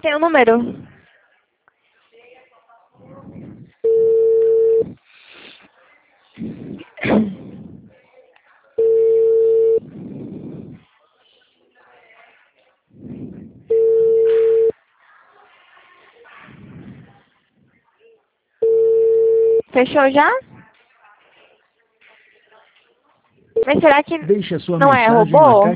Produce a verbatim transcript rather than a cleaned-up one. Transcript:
Tem o número. Fechou já? Mas será que Deixe a sua não é mensagem na robô? caixa